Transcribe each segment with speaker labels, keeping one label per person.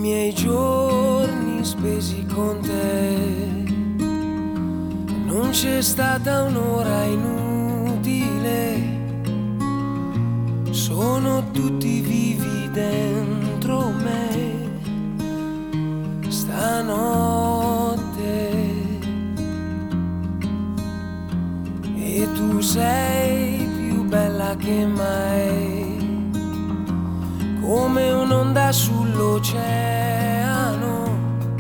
Speaker 1: miei giorni spesi con te, non c'è stata un'ora inutile, sono tutti vivi dentro me stanotte, e tu sei più bella che mai, come un'onda sull'oceano.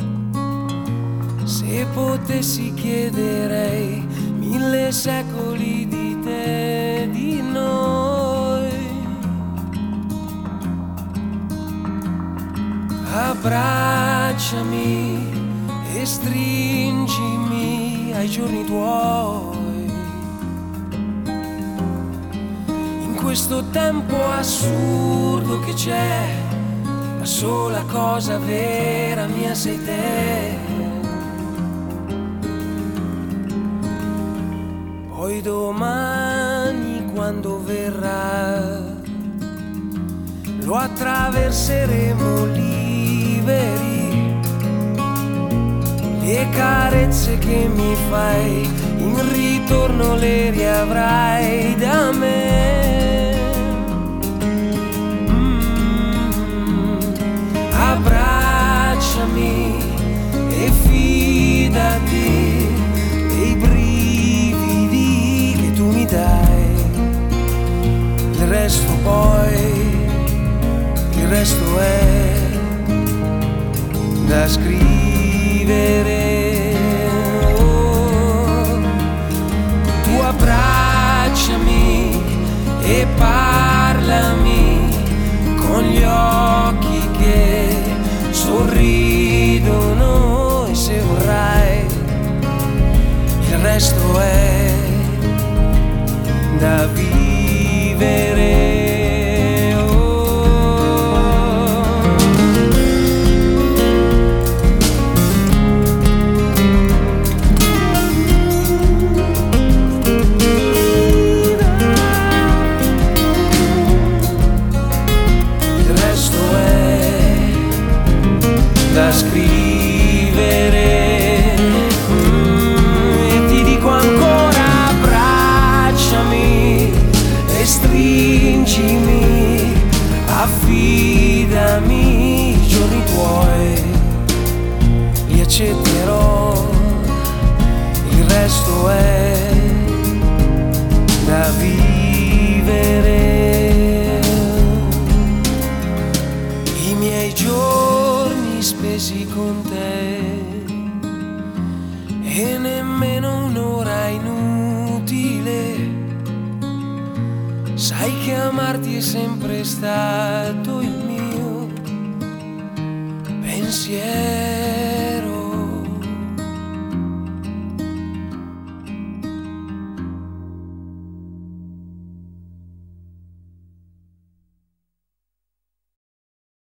Speaker 1: Se potessi chiederei 1000 secoli di te, di noi. Abbracciami e stringimi ai giorni tuoi. In questo tempo assurdo che c'è, la sola cosa vera mia sei te. Poi domani quando verrà lo attraverseremo liberi, le carezze che mi fai in ritorno le riavrai da me. Abbracciami e fidati dei brividi che tu mi dai, il resto poi, il resto è da scrivere. Oh, tu abbracciami e parlami con gli occhi che sorridono, e se vorrai il resto è da vivere. Da scrivere, e ti dico ancora abbracciami e stringimi, affidami i giorni tuoi, li accetterò, il resto è da vivere. I miei giorni spesi con te, e nemmeno un'ora inutile, sai che amarti è sempre stato il mio pensiero.